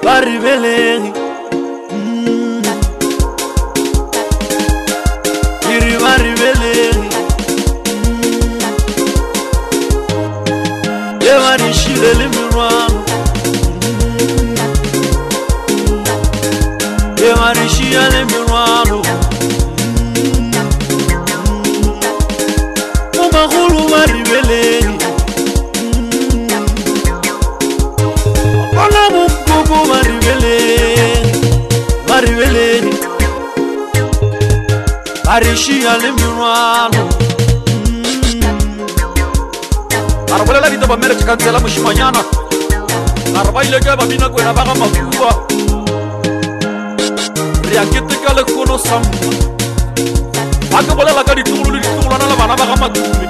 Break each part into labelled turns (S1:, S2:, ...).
S1: Baribele Iri baribele Yewari shile limirwano Yewari shile limirwano Mumahulu baribele Wala mukubu baribele Barishi alimirwano Arabala la dita ba mere chikansela mushimanyana Araba ile ke ba bina kwena ba ga makuwa Riakete ka le kono sam Aka bolela ka ditulu la bana ba ga matumi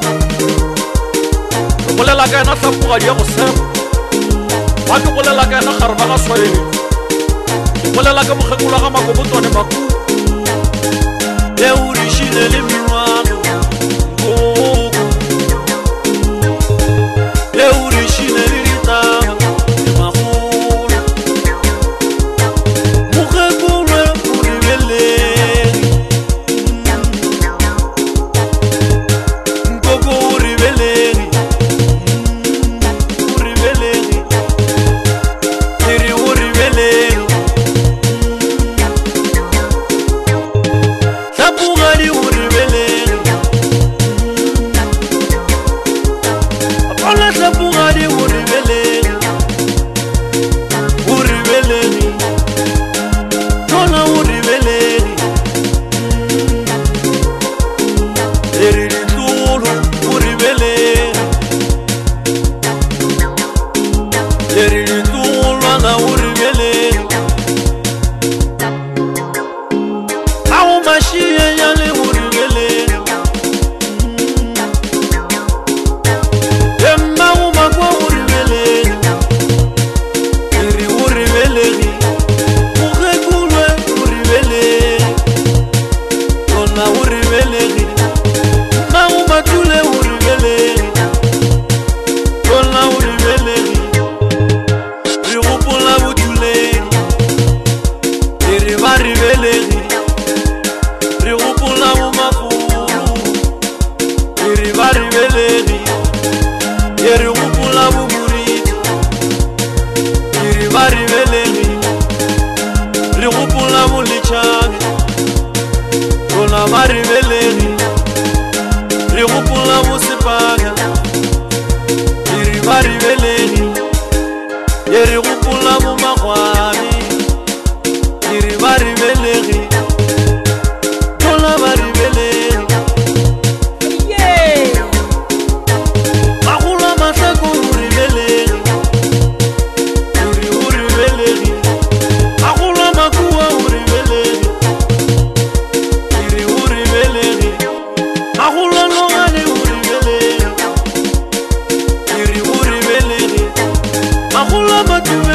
S1: Bolela ka na tsapuga dia go sema Aka bolela ka na garba ga swele Bolela ka mogekula ga makobotone maku Euri shile le mirwano Euri shile lirita Mahura Mugekule uribele Nkoko uribele Uribele Iri uribele Sapugari uribele Apala sapugari uribele Uribele Tona uribele Eri tulu uribele Eri tulu anga uribele Awu mashiye yale uribele Emma umagwa uribele Iri uribele Mugekulwe uribele Kona uribele Ma umatule uribele Kona uribele Rigupula butule Iri baribele Rigupula umafuru Iri baribele Iri gupula bumuriti Iri baribele Rigupula mulichani Kona baribele Rigupula musipaga Iri baribele Iri gupula mumakwani Iri baribele Kona baribele Mahula masako uribele Uribele Mahula makuwa uribele Uribele Mahula longane uribele Uribele Mahula matu